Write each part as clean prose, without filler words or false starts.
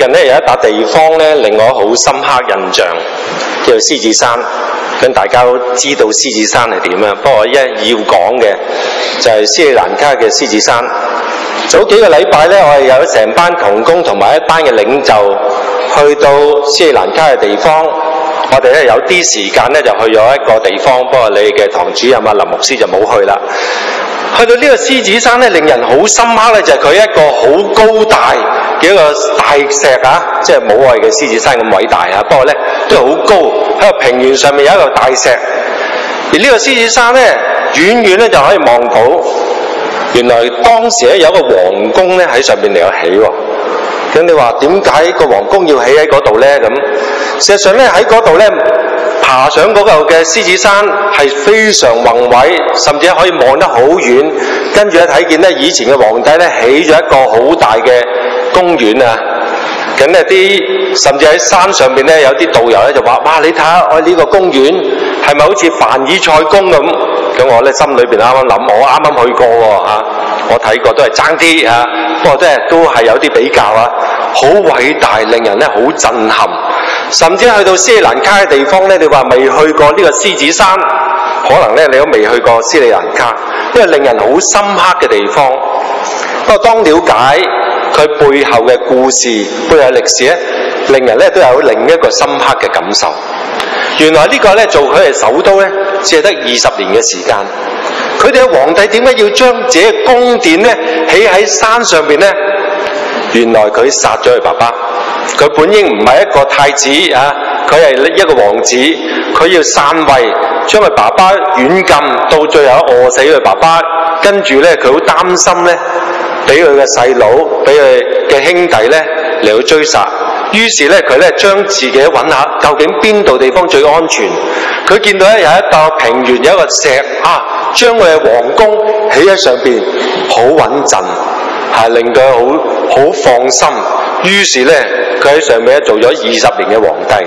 近咧有一笪地方咧令我好深刻印象，叫做獅子山。咁大家都知道獅子山係點啊？不過要講嘅就係斯里蘭卡嘅獅子山。早幾個禮拜咧，我哋有成班同工同埋一班嘅領袖去到斯里蘭卡嘅地方。我哋咧有啲時間咧就去咗一個地方，不過你嘅堂主任啊林牧師就冇去啦。去到呢個獅子山咧，令人好深刻咧，就係佢一個好高大嘅一個大石啊，即係冇我哋嘅獅子山咁偉大啊，不過咧都係好高，喺個平原上面有一個大石。而呢個獅子山咧，遠遠咧就可以望到，原來當時咧有一個皇宮咧喺上邊嚟有起喎。咁你話點解個皇宮要起喺嗰度咧？咁事實上咧喺嗰度咧，爬上嗰嚿嘅獅子山係非常宏偉，甚至可以望得好遠。跟住咧睇見咧以前嘅皇帝咧起咗一個好大嘅公園啊！咁咧啲甚至喺山上邊咧有啲導遊咧就話：哇！你睇下我呢個公園係咪好似凡爾賽宮咁？咁我咧心裏邊啱啱諗，我啱啱去過喎嚇，我睇過都係爭啲嚇，不過真係都係有啲比較啊！好偉大，令人咧好震撼。甚至去到斯里蘭卡嘅地方咧，你話未去過呢個獅子山，可能咧你都未去過斯里蘭卡，因為令人好深刻嘅地方。不過當了解佢背後嘅故事、背後歷史咧，令人咧都有另一個深刻嘅感受。原來呢個咧做佢嘅首都咧，只係得20年嘅時間。佢哋嘅皇帝點解要將自己嘅宮殿咧起喺山上邊咧？原來佢殺咗佢爸爸，佢本應唔係一個太子啊，佢係一個王子，佢要篡位，將佢爸爸軟禁，到最後餓死佢爸爸。跟住咧，佢好擔心咧，俾佢嘅細佬、俾佢嘅兄弟咧嚟去追殺。於是咧，佢咧將自己揾下究竟邊度地方最安全。佢見到咧有一個平原，有一個石啊，將佢嘅皇宮起喺上邊，好穩陣。係令佢好放心，於是咧佢喺上面咧做咗20年嘅皇帝。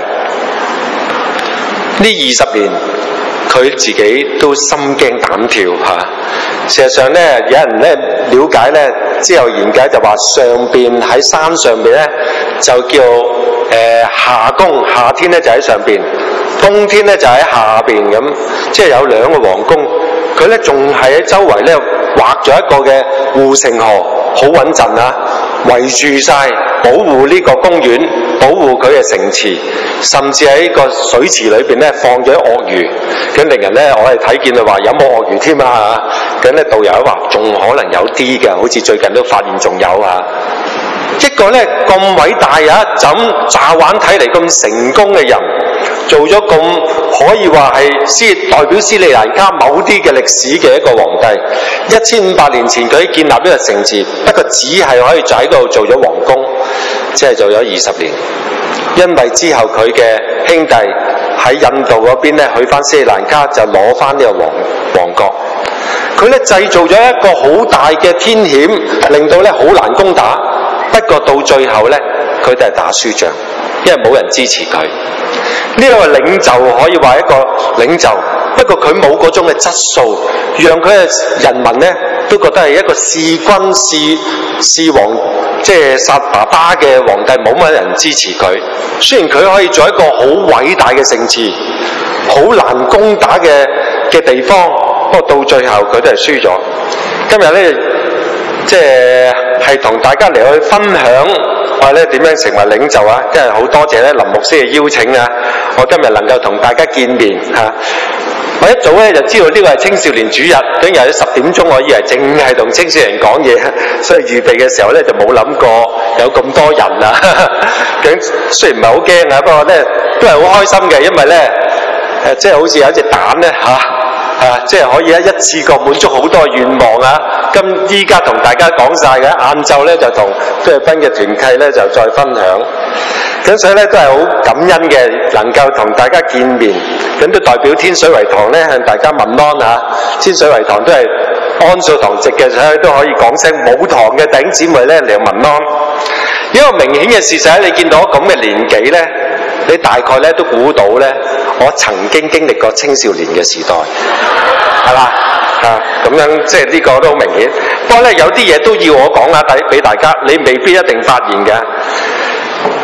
呢20年佢自己都心驚膽跳嚇。事實上咧，有人咧了解咧之後研究就話，上邊喺山上邊咧就叫夏宮，夏天咧就喺上邊，冬天咧就喺下邊咁，即係有2個皇宮。佢咧仲係喺周圍咧畫咗一個嘅護城河，好穩陣啊，圍住晒保護呢個公園，保護佢嘅城池，甚至喺個水池裏邊咧放咗鱷魚。咁令人咧，我哋睇見佢話有冇鱷魚添啊？咁咧導遊話仲可能有啲嘅，好似最近都發現仲有啊。一個咧咁偉大啊，就咁乍玩睇嚟咁成功嘅人，做咗咁可以話係代表斯里蘭卡某啲嘅歷史嘅一個皇帝。1500年前佢建立呢個城池，不過只係可以就喺度做咗皇宮，即係做咗20年。因為之後佢嘅兄弟喺印度嗰邊咧去翻斯里蘭卡，就攞翻呢個王國。佢咧製造咗一個好大嘅天險，令到咧好難攻打。不過到最後咧，佢哋係打輸仗，因為冇人支持佢。呢個領袖可以話一個領袖，不過佢冇嗰種嘅質素，讓佢嘅人民咧都覺得係一個弒君弒王，即係殺爸爸嘅皇帝，冇乜人支持佢。雖然佢可以做一個好偉大嘅城池，好難攻打嘅地方，不過到最後佢都係輸咗。今日咧，即係同大家嚟去分享我哋咧點樣成為領袖啊！真係好多謝咧林牧師嘅邀請啊！我今日能夠同大家見面嚇。我一早咧就知道呢個係青少年主日，咁又喺10點鐘，我以為淨係同青少年講嘢，所以預備嘅時候咧就冇諗過有咁多人啊！咁雖然唔係好驚啊，不過咧都係好開心嘅，因為咧即係好似有一隻蛋咧即係可以一次過滿足好多願望啊！依家同大家講晒嘅，晏晝咧就同菲律賓嘅團契咧就再分享。咁所以咧都係好感恩嘅，能夠同大家見面。咁都代表天水圍堂咧向大家問安嚇。天水圍堂都係安素堂籍嘅，所以都可以講聲母堂嘅弟兄姊妹咧嚟問安。一個明顯嘅事實咧，你見到咁嘅年紀咧，你大概咧都估到咧，我曾經經歷過青少年嘅時代，係嘛？咁樣即係呢個都好明顯。不過咧有啲嘢都要我講下俾大家，你未必一定發現嘅。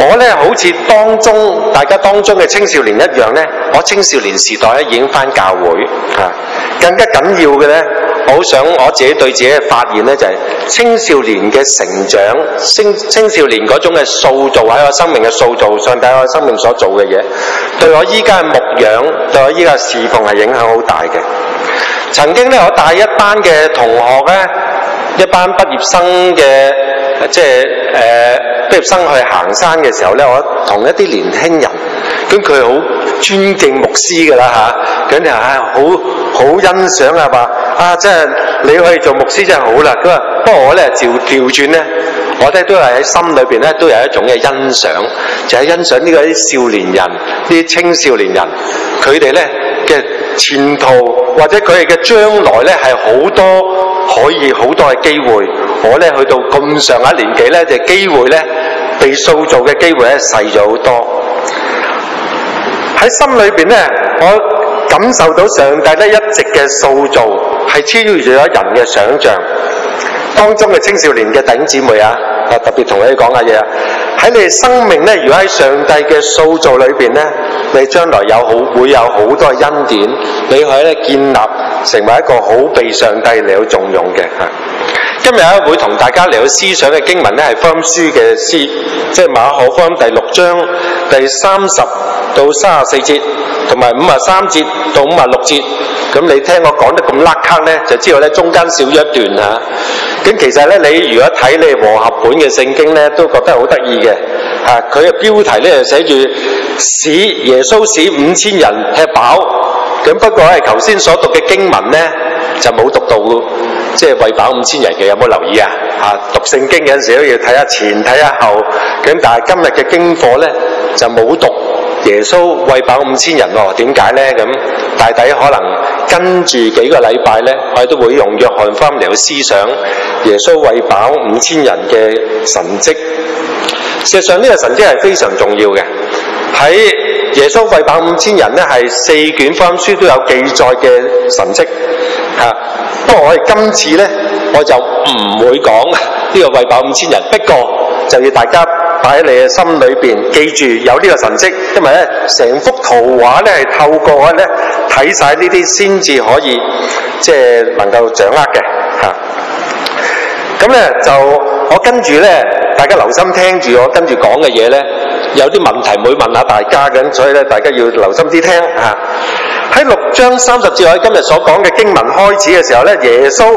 我咧好似大家當中嘅青少年一樣咧，我青少年時代咧已經返教會啊。更加緊要嘅咧，我好想我自己對自己嘅發現咧，就係青少年嘅成長，青少年嗰種嘅塑造喺我生命嘅塑造，上帝喺我生命所做嘅嘢，對我依家嘅牧養，對我依家嘅侍奉係影響好大嘅。曾經咧，我帶一班嘅同學咧，一班畢業生嘅畢業生去行山嘅時候咧，我同一啲年輕人，咁佢好尊敬牧師㗎啦嚇，咁就好欣賞啊話即係你可以做牧師真係好啦。佢話不過我咧調轉咧，我咧都係喺心裏邊咧都有一種嘅欣賞，就係欣賞呢個啲少年人、呢啲青少年人，佢哋咧嘅前途或者佢哋嘅將來咧係可以好多嘅機會。我咧去到咁上下年紀咧，就機會咧被塑造嘅機會咧細咗好多。喺心裏邊咧，我感受到上帝咧一直嘅塑造係超越咗人嘅想像。當中嘅青少年嘅弟兄姊妹啊，特別同你講下嘢啊！喺你哋生命咧，如果喺上帝嘅塑造裏邊咧，你將來會有好多恩典，你可以咧建立成為一個好被上帝嚟到重用嘅嚇。今日咧會同大家嚟到思想嘅經文咧係福音書嘅即係馬可福音第6章第30到34節，同埋53節到56節。咁你聽我講得咁甩咳咧，就知道咧中間少咗一段嚇。咁其實咧，你如果睇你和合本嘅聖經咧，都覺得好得意嘅嚇。佢嘅標題咧就寫住耶穌使5000人吃飽。咁不過係頭先所讀嘅經文咧就冇讀到，即係餵飽5000人嘅，有冇留意啊？讀聖經嗰陣時都要睇下前睇下後。咁但係今日嘅經課咧就冇讀耶穌餵飽5000人喎。點解咧？咁大抵可能跟住幾個禮拜咧，我哋都會用約翰福音嚟到思想耶穌餵飽5000人嘅神蹟。事實上呢個神蹟係非常重要嘅。喺耶穌餵飽5000人咧，係4卷福音書都有記載嘅神蹟嚇。不過我哋今次咧，我就唔會講呢個餵飽5000人，不過就要大家擺喺你嘅心裏邊，記住有呢個神蹟，因為咧成幅圖畫咧係透過咧睇晒呢啲先至可以即係能夠掌握嘅嚇。咁咧就我跟住咧，大家留心聽住我跟住講嘅嘢咧，有啲問題會問下大家嘅，所以咧大家要留心啲聽嚇。喺6章30節我今日所講嘅經文開始嘅時候咧，耶穌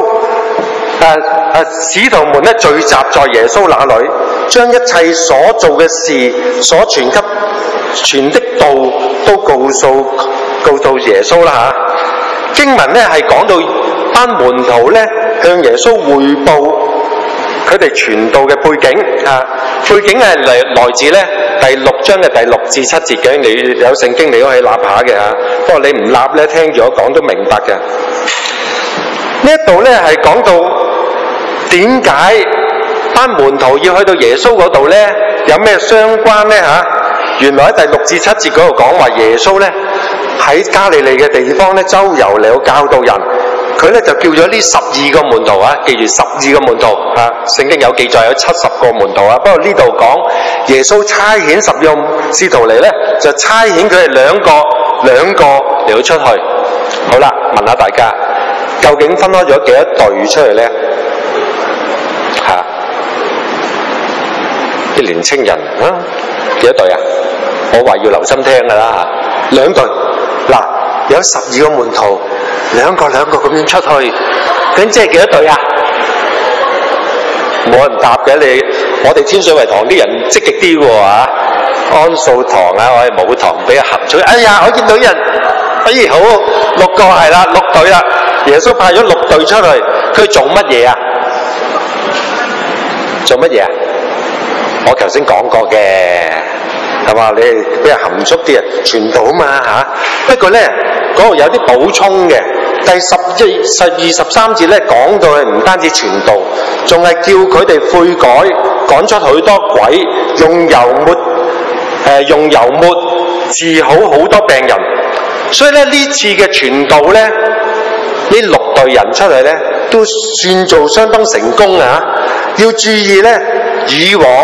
使徒們咧聚集在耶穌那裏，將一切所做嘅事、所傳的道都告訴耶穌啦嚇。經文咧係講到班門徒咧向耶穌彙報佢哋傳道嘅背景嚇。背景係來自咧第6章嘅第6至7節嘅，你有聖經你都可以立下嘅嚇。不過你唔立咧，聽住我講都明白嘅。呢一度咧係講到點解班門徒要去到耶穌嗰度咧？有咩相關咧嚇？原來喺第6至7節嗰度講話耶穌咧喺加利利嘅地方咧周遊嚟到教導人。佢咧就叫咗呢12個門徒啊，記住12個門徒啊，聖經有記載有70個門徒啊。不過呢度講耶穌差遣12個使徒嚟咧，就差遣佢哋兩個嚟到出去。好啦，問下大家，究竟分開咗幾多隊出嚟咧？啲年青人幾多隊啊？我話要留心聽㗎啦嚇，2隊。嗱，有12個門徒。兩個咁樣出去，咁即係幾多隊啊？冇人答嘅你，我哋天水圍堂啲人積極啲喎嚇，安素堂啊，我哋冇堂俾合咗。哎呀，我見到人，好6個係啦，6隊啦。耶穌派咗6隊出去，佢做乜嘢啊？做乜嘢啊？我頭先講過嘅，係嘛？你比較含蓄啲啊，傳道啊嘛嚇。不過咧，嗰度有啲補充嘅。第12、13節咧講到係唔單止傳道，仲係叫佢哋悔改，趕出許多鬼，用油抹治好好多病人。所以咧呢次嘅傳道咧，呢6隊人出嚟咧都算做相當成功啊！要注意咧，以往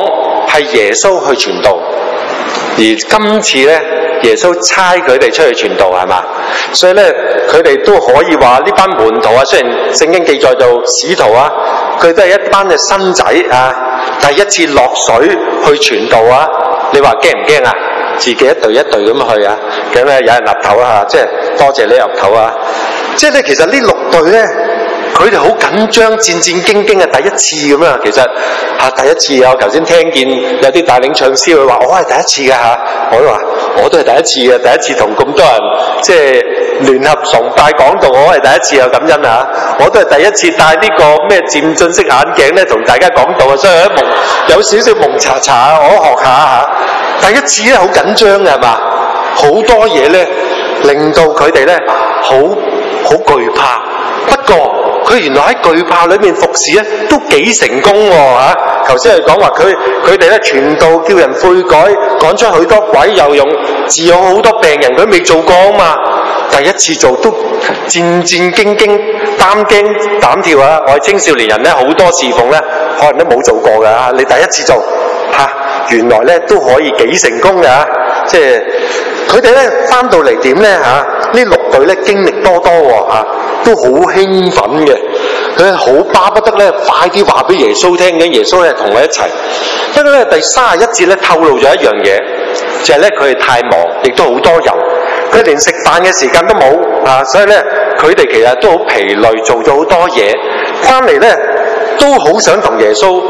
係耶穌去傳道，而今次咧耶穌差佢哋出去傳道，係嘛？所以咧佢哋都可以話呢班門徒啊，雖然聖經記載做使徒啊，佢都係一班嘅新仔啊，第一次落水去傳道啊，你話驚唔驚啊？自己一隊一隊咁去啊，咁咧有人岌頭啊，即係多謝你岌頭啊，即係咧其實呢6隊咧。佢哋好緊張、戰戰兢兢嘅第一次咁啊！其實第一次啊！我頭先聽見有啲帶領唱詩佢話：我係第一次㗎嚇！我都話我都係第一次嘅，第一次同咁多人即係聯合崇拜講道，我係第一次啊！感恩啊！我都係第一次戴呢個咩漸進式眼鏡咧，同大家講道啊！所以有少少蒙查查啊！我都學下嚇。第一次咧好緊張嘅係嘛？好多嘢咧令到佢哋咧好懼怕。不過佢原來喺懼怕裏面服侍咧，都幾成功喎嚇！頭先係講話佢哋咧傳道叫人悔改，趕出許多鬼，又用治好好多病人，佢未做過啊嘛！第一次做都戰戰兢兢、擔驚膽跳啊！我哋青少年人咧好多侍奉咧，可能都冇做過㗎，你第一次做嚇，原來咧都可以幾成功㗎，即係佢哋咧翻到嚟點咧嚇？呢6隊咧經歷多喎嚇。都好興奮嘅，佢好巴不得咧快啲話俾耶穌聽嘅，耶穌咧同我一齊。不過咧第31節咧透露咗一樣嘢，就係咧佢哋太忙，亦都好多人，佢連食飯嘅時間都冇啊，所以咧佢哋其實都好疲累，做咗好多嘢，翻嚟咧都好想同耶穌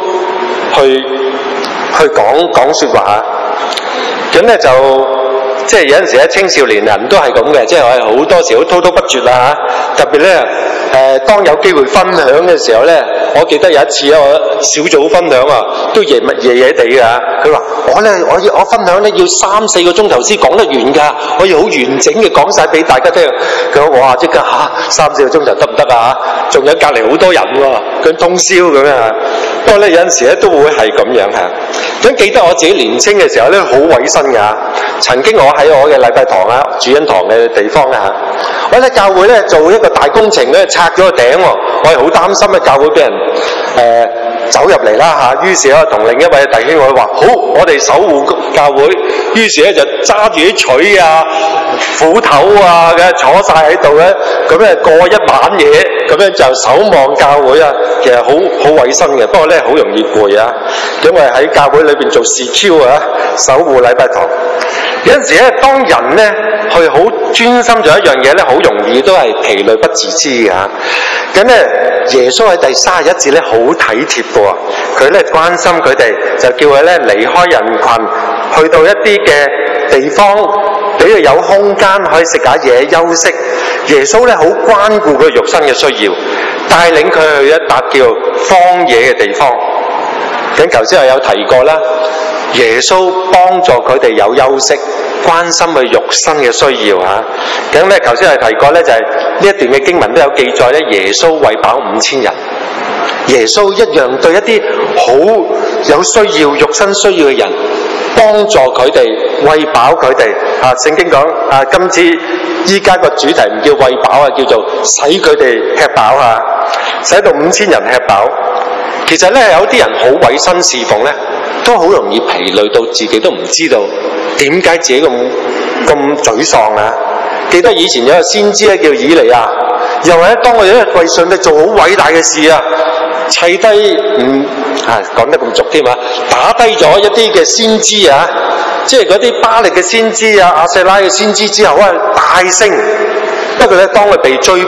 去講説話。咁咧就。即係有陣時咧，青少年人都係咁嘅，即係我係好多時好滔滔不絕啦嚇。特別咧，當有機會分享嘅時候咧，我記得有一次咧，我小組分享啊，都夜地㗎。佢話：我分享咧要3-4個鐘頭先講得完㗎，我要好完整嘅講晒俾大家聽。佢話：我話即刻3-4個鐘頭得唔得啊？仲有隔離好多人喎，佢通宵咁啊。不過咧有陣時咧都會係咁樣嚇。咁記得我自己年青嘅時候咧，好委身㗎。曾經我喺我嘅禮拜堂啊、主恩堂嘅地方咧嚇，我喺教會咧做一個大工程咧，拆咗個頂喎，我係好擔心咧教會俾人走入嚟啦嚇。於是咧同另一位弟兄我話：好，我哋守護教會。於是咧就揸住啲錘啊、斧頭啊嘅坐晒喺度咧，咁咧過一晚嘢，咁樣就守望教會啊。其實好委身嘅，不過咧好容易攰啊，因為喺教會裏邊做 CQ 啊，守護禮拜堂。有陣時咧，當人咧去好專心做一樣嘢咧，好容易都係疲累不自知嘅。咁咧，耶穌喺第31節咧好體貼嘅，佢咧關心佢哋，就叫佢咧離開人群，去到一啲嘅地方，俾佢有空間可以食下嘢休息。耶穌咧好關顧佢肉身嘅需要，帶領佢去一笪叫荒野嘅地方。咁頭先我有提過啦。耶穌幫助佢哋有休息，關心佢肉身嘅需要嚇。咁咧，頭先係提過咧，就係呢一段嘅經文都有記載咧。耶穌餵飽5000人，耶穌一樣對一啲好有需要、肉身需要嘅人，幫助佢哋餵飽佢哋。聖經講今次依家個主題唔叫餵飽啊，叫做使佢哋吃飽嚇，使到5000人吃飽。其實咧，有啲人好委身侍奉咧，都好容易疲累到自己都唔知道點解自己咁沮喪啊！記得以前有個先知咧叫以利亞，又係當我哋咧為上帝做好偉大嘅事啊，砌低講得咁俗添啊，打低咗一啲嘅先知啊，即係嗰啲巴力嘅先知啊、亞舍拉嘅先知之後啊，大聲。不過咧，當佢被追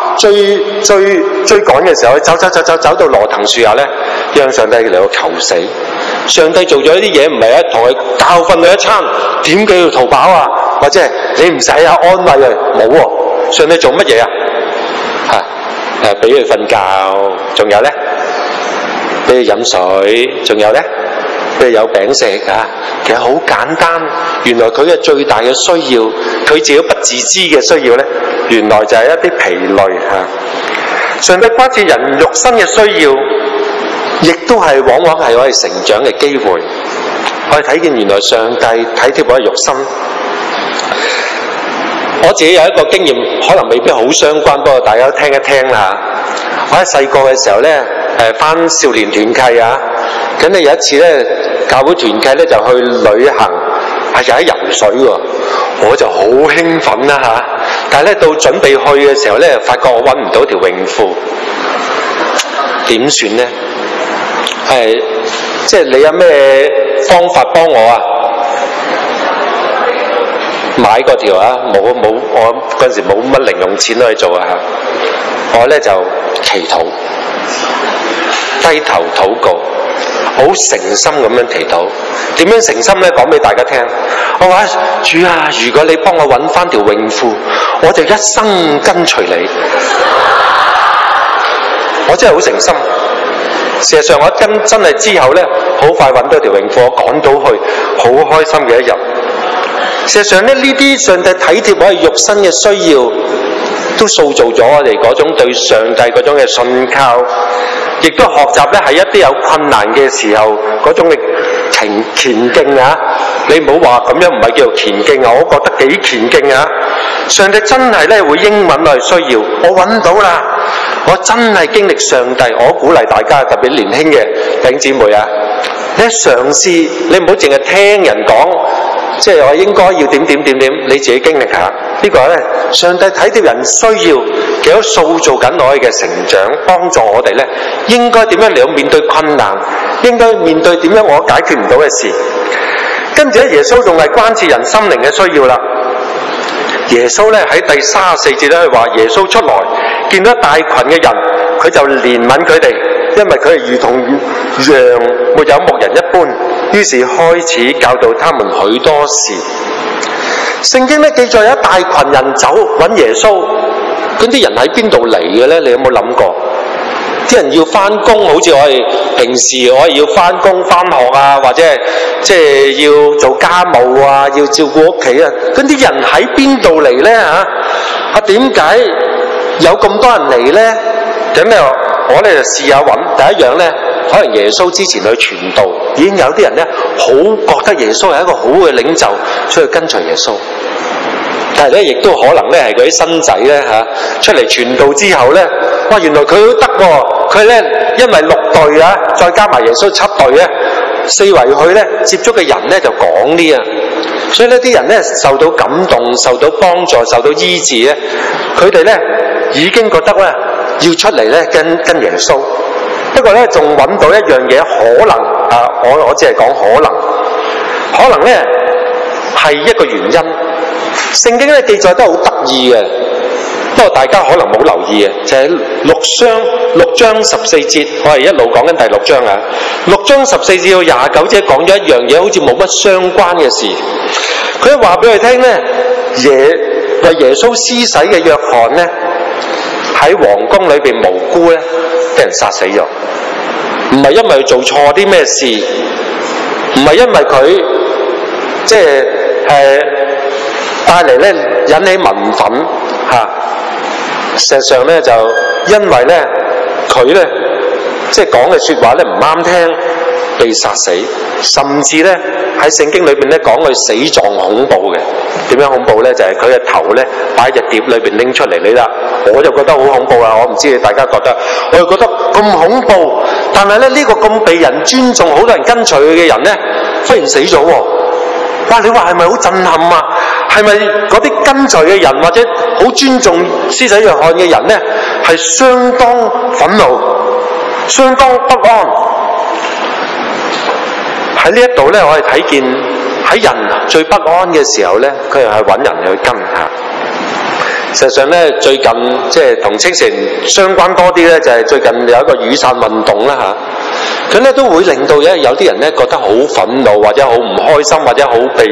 趕嘅時候，走到羅藤樹下咧，讓上帝嚟到求死。上帝做咗一啲嘢，唔係啊，同佢教訓佢一餐，點解要逃跑啊？或者係你唔使啊，安慰啊，冇喎。上帝做乜嘢啊？俾佢瞓覺，仲有咧，俾佢飲水，仲有咧，俾佢有餅食啊。其實好簡單，原來佢嘅最大嘅需要，佢自己不自知嘅需要咧，原來就係一啲疲累嚇。上帝關切人肉身嘅需要，亦都係往往係我哋成長嘅機會。我哋睇見原來上帝體貼我哋肉身。我自己有一個經驗，可能未必好相關，不過大家都聽一聽啦。我喺細個嘅時候咧，返少年團契啊，咁咧有一次咧， 教會團契咧就去旅行，係又喺游水喎，我就好興奮啦嚇。但係咧到準備去嘅時候咧，發覺我揾唔到條泳褲，點算咧？即係你有咩方法幫我啊？買嗰條啊，冇，我嗰陣時冇乜零用錢可以做啊嚇。我咧就祈禱，低頭禱告，好誠心咁樣祈禱。點樣誠心咧？講俾大家聽。我話主啊，如果你幫我揾翻條泳褲，我就一生跟隨你。我真係好誠心。事實上，我真係之後咧，好快揾到條泳褲，我趕到去，好開心嘅一日。事實上咧，呢啲上帝體貼我哋肉身嘅需要，都塑造咗我哋嗰種對上帝嗰種嘅信靠，亦都學習咧喺一啲有困難嘅時候嗰種嘅虔敬啊！你唔好話咁樣唔係叫做虔敬啊，我覺得幾虔敬啊！上帝真係咧會應允我哋需要，我揾到啦！我真係經歷上帝，我鼓勵大家，特別年輕嘅弟兄姊妹啊，你嘗試，你唔好淨係聽人講，即係我應該要點，你自己經歷下。呢個咧，上帝睇到人需要，其實塑造緊我哋嘅成長，幫助我哋咧應該點樣嚟到面對困難，應該面對點樣我解決唔到嘅事。跟住咧，耶穌仲係關切人心靈嘅需要啦。耶穌咧喺第34節咧話，耶穌出來見到一大群嘅人，佢就憐憫佢哋，因為佢係如同羊沒有牧人一般，於是開始教導他們許多事。聖經咧記載有一大群人走揾耶穌，咁啲人喺邊度嚟嘅咧？你有冇諗過？啲人要翻工，好似我哋平時我哋要翻工翻學啊，或者即係要做家務啊，要照顧屋企啊。咁啲人喺邊度嚟咧嚇？點解有咁多人嚟咧？咁咧我哋就試下揾。第一樣咧，可能耶穌之前去傳道，已經有啲人咧好覺得耶穌係一個好嘅領袖，出去跟隨耶穌。但係咧，亦都可能咧係嗰啲新仔咧出嚟傳道之後咧，哇！原來佢都得喎，佢咧因為6隊啊，再加埋耶穌7隊咧，四圍去咧接觸嘅人咧就廣啲啊，所以呢啲人咧受到感動、受到幫助、受到醫治咧，佢哋咧已經覺得咧要出嚟咧跟耶穌。不過咧仲揾到一樣嘢，可能我只係講可能咧係一個原因。聖經咧記載得好得意嘅，不過大家可能冇留意嘅，就係6章14節，我係一路講緊第6章啊。6章14節到29節講咗一樣嘢，好似冇乜相關嘅事。佢話俾佢聽咧，為耶穌施洗嘅約翰咧，喺皇宮裏邊無辜咧，俾人殺死咗。唔係因為佢做錯啲咩事，唔係因為佢即係帶嚟咧引起民憤嚇。事實上咧就因為咧佢咧即係講嘅説話咧唔啱聽，被殺死，甚至咧喺聖經裏邊咧講佢死狀恐怖嘅。點樣恐怖咧？就係佢嘅頭咧擺喺隻碟裏邊拎出嚟，你啦，我就覺得好恐怖啊！我唔知大家覺得，我就覺得咁恐怖。但係咧呢個咁被人尊重、好多人跟隨佢嘅人咧，忽然死咗喎！哇！你話係咪好震撼啊？係咪嗰啲跟隨嘅人或者好尊重施洗約翰嘅人咧，係相當憤怒、相當不安？喺呢一度咧，我哋睇見喺人最不安嘅時候咧，佢又係揾人去跟下。實際上咧，最近即係同青少年相關多啲咧，就係最近有一個雨傘運動啦嚇。佢咧都會令到有啲人咧覺得好憤怒，或者好唔開心，或者好被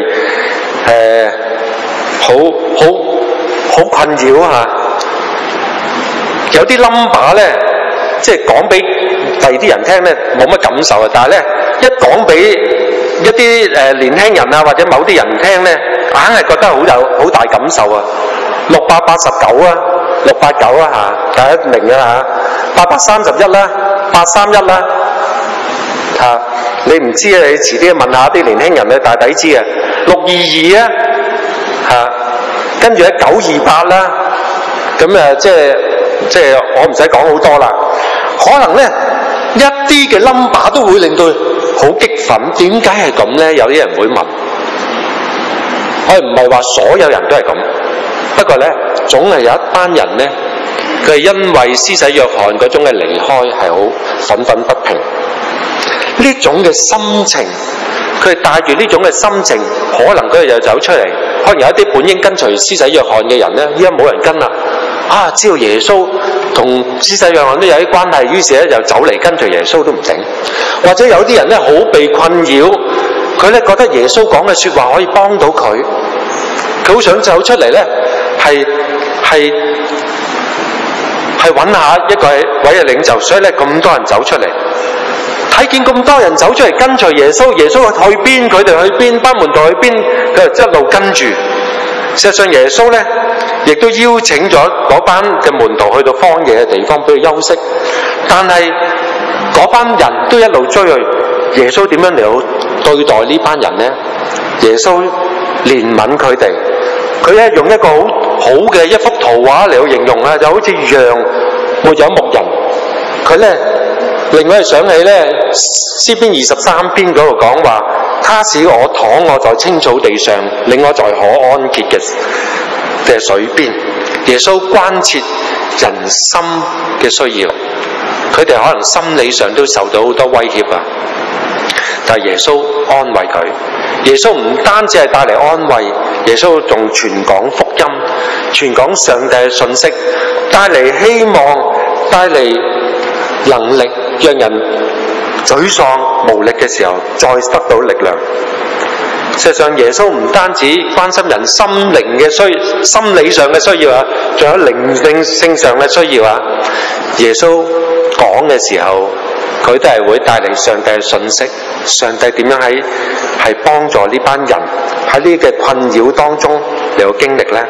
好困擾嚇。有啲 number 咧，即係講俾第二啲人聽咧冇乜感受啊，但係咧一講俾一啲年輕人啊或者某啲人聽咧，硬係覺得好大感受啊。6889啊，689啊嚇，大家明㗎嚇。8831啦，831啦嚇。你唔知啊？你遲啲問下啲年輕人咧，大抵知啊。622啊嚇，跟住咧928啦。咁即係我唔使講好多啦。可能咧一啲嘅 number 都會令到好激憤。點解係咁呢？有啲人會問。我唔係話所有人都係咁，不過呢，總係有一班人呢，佢係因為施洗約翰嗰種嘅離開係好憤憤不平。呢種嘅心情，佢係帶住呢種嘅心情，可能佢哋又走出嚟。可能有一啲本應跟隨施洗約翰嘅人呢，依家冇人跟啦。知道耶穌同施洗約翰都有啲關係，於是咧就走嚟跟隨耶穌都唔定。或者有啲人咧好被困擾，佢咧覺得耶穌講嘅說話可以幫到佢，佢好想走出嚟咧，係揾下一個位嘅領袖，所以咧咁多人走出嚟，睇見咁多人走出嚟跟隨耶穌，耶穌去邊佢哋去邊，班門徒去邊佢就一路跟住。事實上耶穌咧亦都邀請咗嗰班嘅門徒去到荒野嘅地方俾佢休息，但係嗰班人都一路追去。耶穌點樣嚟到對待呢班人呢？耶穌憐憫佢哋，佢咧用一個好嘅一幅圖畫嚟到形容啦，就好似羊沒有牧人。佢咧令我哋想起咧詩篇23篇嗰度講話，他使我躺臥在青草地上，領我在可安歇嘅水邊。耶穌關切人心嘅需要，佢哋可能心理上都受到好多威脅啊，但係耶穌安慰佢。耶穌唔單止係帶嚟安慰，耶穌仲傳講福音，傳講上帝嘅信息，帶嚟希望，帶嚟能力，讓人沮喪無力嘅時候再得到力量。事實上耶穌唔單止關心人心靈嘅心理上嘅需要啊，仲有靈性上嘅需要啊。耶穌講嘅時候，佢都係會帶嚟上帝嘅信息，上帝點樣係幫助呢班人喺呢個困擾當中嚟到經歷呢？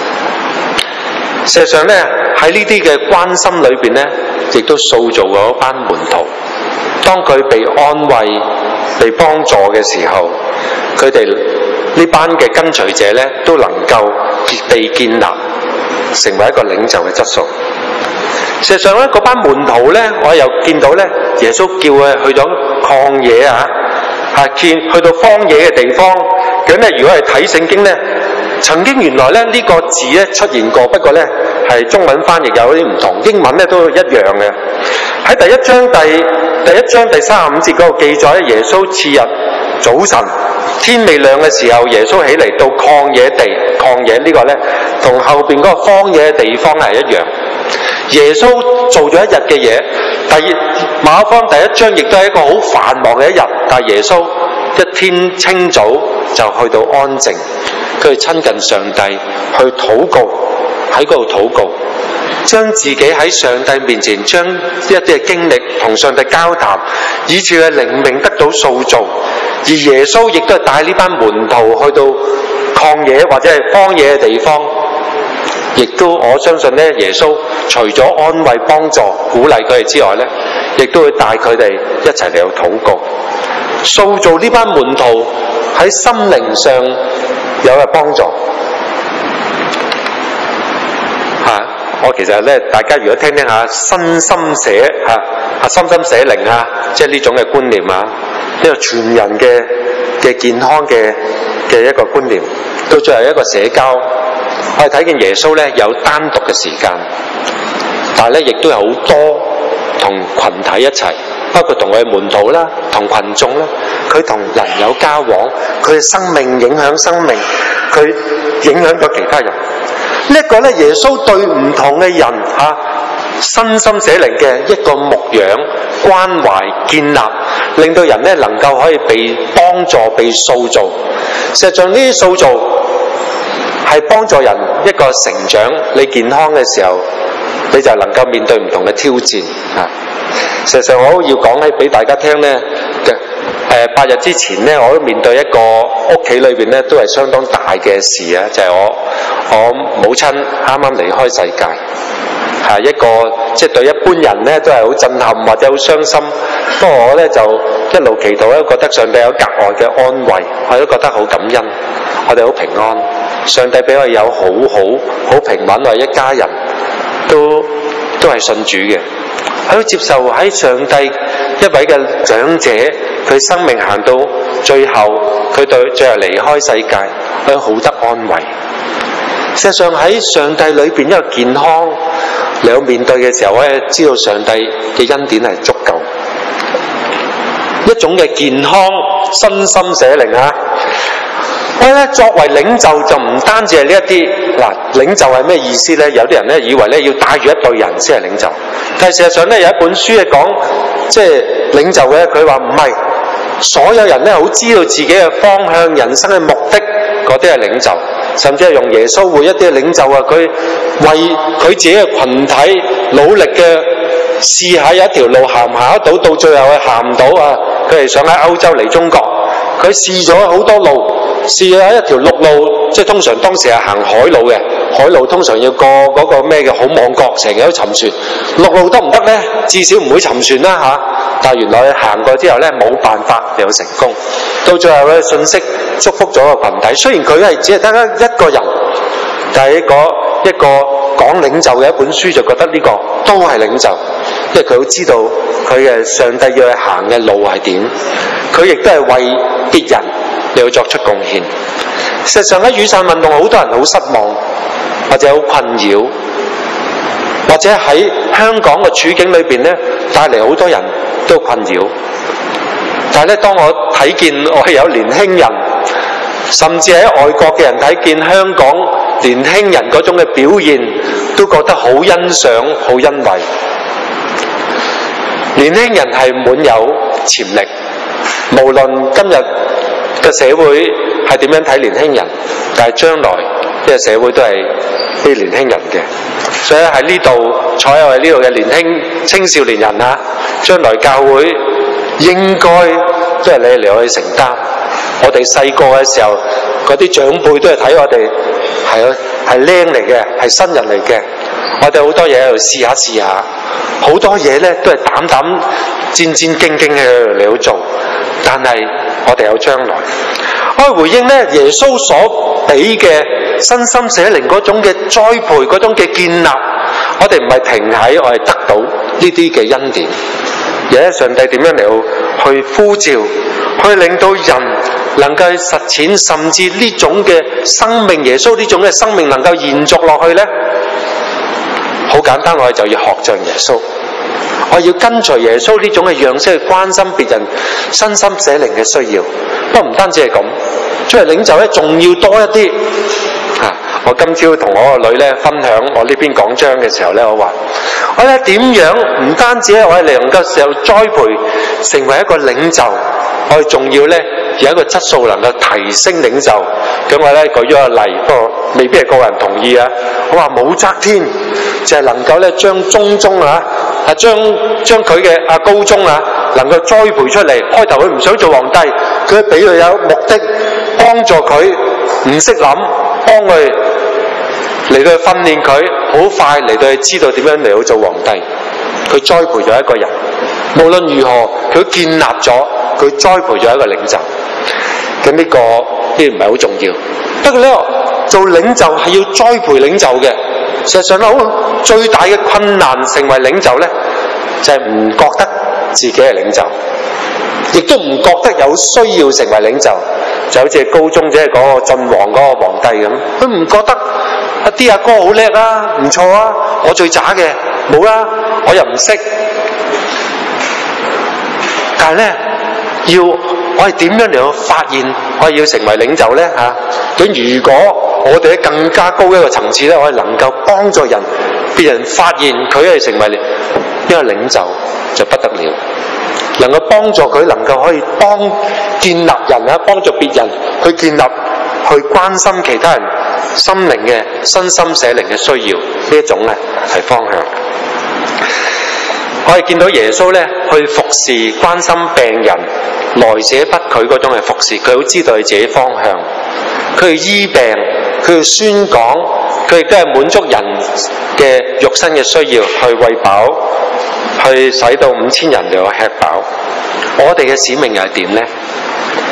事實上呢，喺呢啲嘅關心裏邊呢，亦都塑造咗一班門徒。當佢被安慰、被幫助嘅時候，佢哋呢班嘅跟隨者呢，都能夠被建立，成為一個領袖嘅質素。事實上咧，嗰班門徒咧，我又見到咧，耶穌叫佢去咗曠野去到荒野嘅地方。咁咧，如果係睇聖經咧，曾經原來咧呢個字咧出現過，不過咧係中文翻譯有啲唔同，英文咧都一樣嘅。喺第一章第35節嗰個記載咧，耶穌次日早晨天未亮嘅時候，耶穌起嚟到曠野地。曠野呢個咧同後邊嗰個荒野嘅地方係一樣。耶穌做咗一日嘅嘢，馬可福音第一章亦都係一個好繁忙嘅一日，但係耶穌一天清早就去到安靜，佢親近上帝，去禱告，喺嗰度禱告，將自己喺上帝面前，將一啲嘅經歷同上帝交談，以致佢靈命得到塑造。而耶穌亦都係帶呢班門徒去到曠野或者係荒野嘅地方。亦都我相信咧，耶穌除咗安慰、幫助、鼓勵佢哋之外咧，亦都會帶佢哋一齊嚟到禱告，塑造呢班門徒喺心靈上有嘅幫助。我其實咧，大家如果聽下身心社心心社靈即係呢種嘅觀念一個全人嘅健康嘅一個觀念，到最後一個社交。我哋睇見耶穌咧有單獨嘅時間，但係咧亦都有好多同群體一齊，包括同佢嘅門徒啦，同群眾啦，佢同人有交往，佢嘅生命影響生命，佢影響咗其他人。呢一個咧，耶穌對唔同嘅人身心社靈嘅一個牧養、關懷、建立，令到人咧能夠可以被幫助、被塑造。實際上呢啲塑造係幫助人一個成長，你健康嘅時候，你就能夠面對唔同嘅挑戰。事實上，我都要講起俾大家聽呢。8日之前呢，我都面對一個屋企裏邊呢都係相當大嘅事就係我母親啱啱離開世界，係一個即係對一般人呢都係好震撼或者好傷心。不過我呢就一路祈禱，覺得上帝有格外嘅安慰，我都覺得好感恩，我哋好平安。上帝俾我有好平穩，我哋一家人都都係信主嘅，佢都接受喺上帝一位嘅長者，佢生命行到最後，佢最後離開世界，佢好得安慰。事實上喺上帝裏邊一個健康嚟到面對嘅時候，我哋知道上帝嘅恩典係足夠，一種嘅健康身心社靈啊。我哋咧作為領袖就唔單止係呢一啲嗱，領袖係咩意思咧？有啲人咧以為咧要帶住一隊人先係領袖，但係事實上咧有一本書係講即係領袖嘅，佢話唔係所有人咧好知道自己嘅方向、人生嘅目的，嗰啲係領袖。甚至係用耶穌會一啲領袖啊，佢為佢自己嘅群體努力嘅試下有一條路行唔行得到，到最後佢行唔到啊！佢係想喺歐洲嚟中國，佢試咗好多路，試下一條陸路，即係通常當時係行海路嘅，海路通常要過嗰個咩嘅好望角，成日都沉船。陸路得唔得呢？至少唔會沉船啦嚇。但係原來行過之後咧，冇辦法有成功。到最後嘅信息祝福咗個群體。雖然佢係只係得一個人，但係一個講領袖嘅一本書就覺得呢個都係領袖，因為佢好知道佢嘅上帝要去行嘅路係點，佢亦都係為別人要作出貢獻。實際上喺雨傘運動，好多人好失望，或者好困擾，或者喺香港嘅處境裏邊咧，帶嚟好多人都困擾。但係咧，當我睇見我係有年輕人，甚至喺外國嘅人睇見香港年輕人嗰種嘅表現，都覺得好欣賞、好欣慰。年輕人係滿有潛力，無論今日嘅社會係點樣睇年輕人，但係將來呢個社會都係啲年輕人嘅。所以喺呢度坐喺呢度嘅年輕青少年人啊，將來教會應該都係你嚟去承擔。我哋細個嘅時候，嗰啲長輩都係睇我哋係僆嚟嘅，係新人嚟嘅。我哋好多嘢喺度試下，好多嘢咧都係膽戰兢兢嘅嚟去做。但係我哋有將來。我哋回應咧耶穌所俾嘅身心社靈嗰種嘅栽培，嗰種嘅建立，我哋唔係停喺我哋得到呢啲嘅恩典，而係上帝點樣嚟去呼召，去令到人能夠實踐，甚至呢種嘅生命，耶穌呢種嘅生命能夠延續落去呢？好簡單，我哋就要學像耶穌，我要跟隨耶穌呢種嘅樣式去關心別人身心社靈嘅需要。不過唔單止係咁，作為領袖咧，仲要多一啲。我今朝同我個女咧分享我呢篇講章嘅時候咧，我話我咧點樣唔單止我哋能夠受栽培成為一個領袖，我哋仲要咧有一個質素能夠提升領袖。咁我咧舉咗個例，不過未必係個人同意啊。我話武則天就係能夠咧將中啊將佢嘅高宗啊能夠栽培出嚟。開頭佢唔想做皇帝，佢俾佢有目的幫助佢，唔識諗，幫佢嚟到去訓練佢，好快嚟到去知道點樣嚟到做皇帝。佢栽培咗一個人，無論如何佢建立咗，佢栽培咗一個領袖。咁呢唔係好重要。不過咧，做領袖係要栽培領袖嘅。實際上咧，最大嘅困難成為領袖咧，就係唔覺得自己係領袖，亦都唔覺得有需要成為領袖。就好似高宗即係嗰個晉王嗰個皇帝咁，佢唔覺得啲阿哥好叻啊，唔錯啊，我最渣嘅冇啦，我又唔識。但係咧，我係點樣嚟到發現我係要成為領袖咧嚇？咁如果我哋喺更加高一個層次咧，我係能夠幫助人，別人發現佢係成為一個領袖就不得了。能夠幫助佢，能夠可以建立人啊，幫助別人去建立、去關心其他人心靈嘅身心社靈嘅需要，呢一種咧係方向。我哋見到耶穌咧去服侍、關心病人、來者不拒嗰種嘅服侍，佢好知道佢自己方向，佢去醫病，佢去宣講，佢亦都係滿足人嘅肉身嘅需要，去餵飽，去使到5000人就吃飽。我哋嘅使命又係點呢？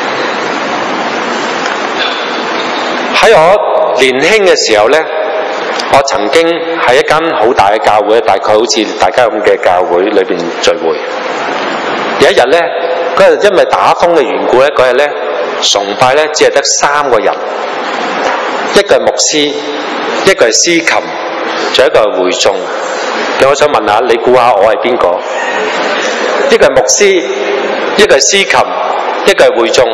喺我年輕嘅時候呢， 我曾經喺一間好大嘅教會，大概好似大家咁嘅教會裏邊聚會。有一日呢，嗰日因為打風嘅緣故呢，嗰日呢崇拜呢只係得3個人，一個係牧師，一個係司琴，仲有一個係會眾。咁我想問下，你估下我係邊個？一個係牧師，一個係司琴，一個係會眾。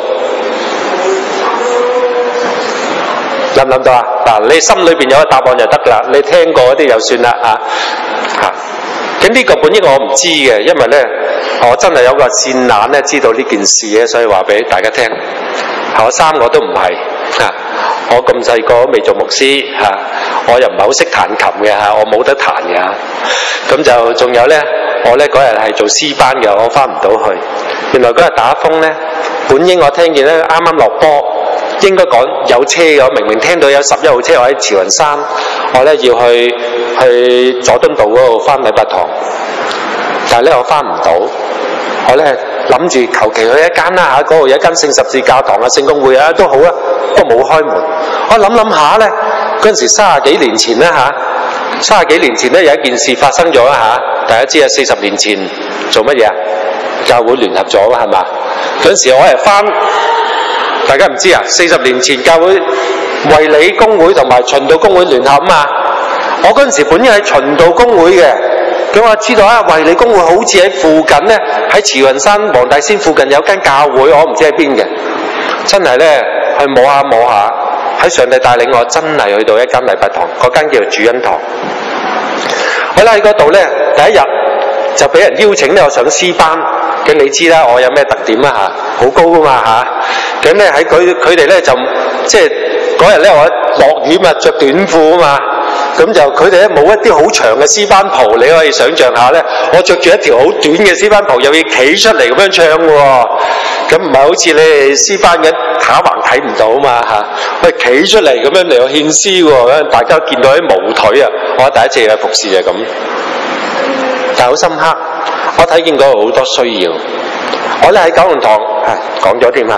諗唔諗到啊？嗱，你心裏邊有個答案就得啦，你聽過嗰啲就算啦嚇。咁呢個本應我唔知嘅，因為咧我真係有個線眼咧知道呢件事嘅，所以話俾大家聽。我3個都唔係嚇，我咁細個都未做牧師嚇，我又唔係好識彈琴嘅嚇，我冇得彈嘅嚇。咁就仲有咧，我咧嗰日係做詩班嘅，我翻唔到去。原來嗰日打風咧，本應我聽見咧啱啱落波。應該講有車嘅，我明明聽到有11號車，我喺慈雲山，我咧要去佐敦道嗰度翻禮拜堂，但係咧我翻唔到，我咧諗住求其去一間啦嚇，嗰度有一間聖十字教堂啊、聖公會啊都好啊，都冇開門。我諗下咧，嗰陣時30幾年前咧嚇，30幾年前咧有一件事發生咗啦嚇，大家知啊，40年前做乜嘢啊？教會聯合咗係嘛？嗰陣時我係翻。大家唔知啊？40年前教會衛理公會同埋循道公會聯合嘛。我嗰陣時本應喺循道公會嘅，咁我知道啊，衛理公會好似喺附近呢，喺慈雲山黃大仙附近有間教會，我唔知喺邊嘅。真係呢，去摸下，喺上帝帶領我，真係去到一間禮拜堂，嗰間叫做主恩堂。好啦，喺嗰度呢，第一日就俾人邀請呢，我上詩班。咁你知啦，我有咩特點啊嚇？好高噶嘛嚇！咁咧喺佢哋咧就即係嗰日咧我落雨嘛，着短褲啊嘛，咁就佢哋咧冇一啲好長嘅詩班袍，你可以想像下咧，我着住一條好短嘅詩班袍，又要企出嚟咁樣唱喎，咁唔係好似你哋詩班嘅打橫睇唔到啊嘛嚇，喂企出嚟咁樣嚟去獻詩喎，大家見到啲毛腿啊！我第一次嘅服侍就係咁，但係好深刻。我睇見嗰度好多需要，我咧喺九龍塘，講咗添啊！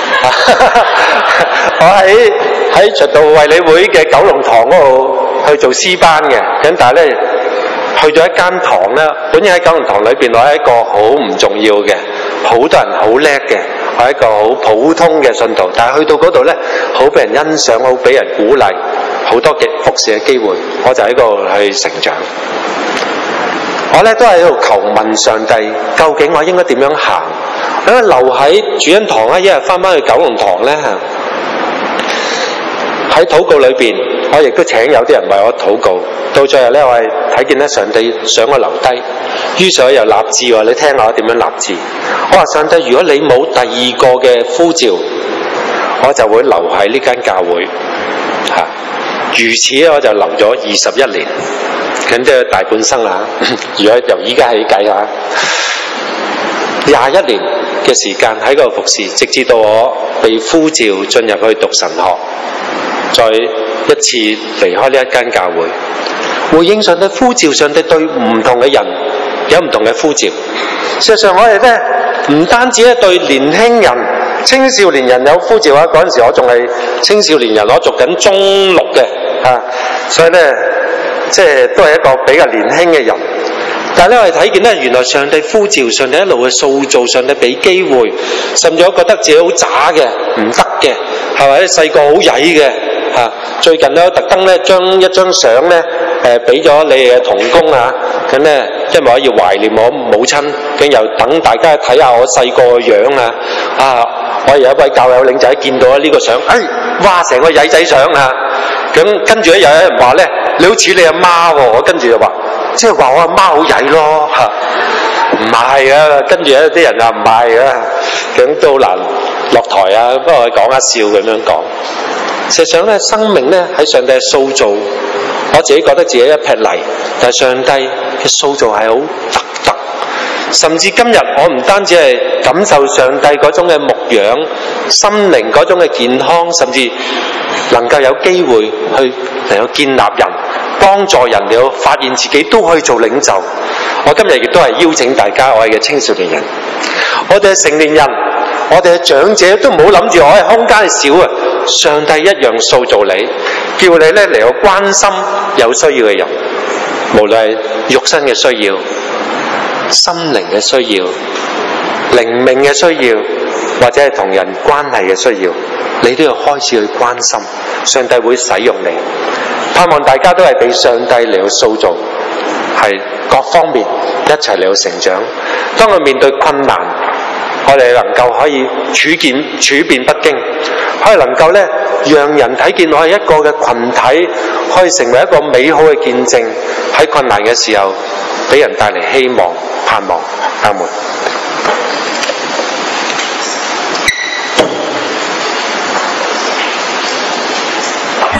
我喺循道衛理會嘅九龍塘嗰度去做詩班嘅，咁但係咧去咗一間堂咧，本應喺九龍塘裏邊，我係一個好唔重要嘅，好多人好叻嘅，我係一個好普通嘅信徒，但係去到嗰度咧，好俾人欣賞，好俾人鼓勵，好多嘅服侍嘅機會，我就喺嗰度去成長。我咧都喺度求問上帝，究竟我應該點樣行？因為留喺主恩堂咧，一日翻去九龍塘咧，喺禱告裏邊，我亦都請有啲人為我禱告。到最後咧，我係睇見咧上帝想我留低，於是我又立志話：你聽下我點樣立志？我話上帝，如果你冇第2個嘅呼召，我就會留喺呢間教會嚇。如此咧，我就留咗21年。咁即係大半生啦，如果由依家起計啊，21年嘅時間喺嗰度服侍，直至到我被呼召進入去讀神學，再一次離開呢一間教會，回應上帝呼召。上帝對唔同嘅人有唔同嘅呼召。事實上我哋咧唔單止咧對年輕人、青少年人有呼召啊，嗰陣時我仲係青少年人，我讀緊中6嘅所以咧。即係都係一個比較年輕嘅人，但係咧我哋睇見咧，原來上帝呼召，上帝一路去塑造，上帝俾機會，甚至我覺得自己好渣嘅，唔得嘅，係咪？細個好曳嘅嚇。最近咧特登咧將一張相咧俾咗你哋嘅同工啊，咁咧因為我要懷念我母親，咁又等大家睇下我細個嘅樣啊！我有一位教友領仔見到呢個相，哇！成個曳仔相啊！咁跟住咧有人話咧，你好似你阿媽喎，我跟住就話，即係話我阿媽好曳咯嚇，唔係啊，跟住有啲人話唔係啊，咁都難落台啊，不過我講下笑咁樣講。實際上咧，生命咧喺上帝嘅塑造，我自己覺得自己一撇泥，但係上帝嘅塑造係好獨特。甚至今日我唔單止係感受上帝嗰種嘅牧養，心靈嗰種嘅健康，甚至能夠有機會去嚟到建立人，幫助人哋發現自己都可以做領袖。我今日亦都係邀請大家，我哋嘅青少年人，我哋嘅成年人，我哋嘅長者都唔好諗住我係空間係少啊！ 上帝一樣塑造你，叫你咧嚟到關心有需要嘅人，無論係肉身嘅需要、心靈嘅需要、靈命嘅需要，或者係同人關係嘅需要，你都要開始去關心。上帝會使用你，盼望大家都係俾上帝嚟到塑造，係各方面一齊嚟到成長。當我面對困難，我哋能夠可以處變不驚，可以能夠咧讓人睇見我係一個嘅群體，可以成為一個美好嘅見證。喺困難嘅時候俾人帶嚟希望盼望。阿門。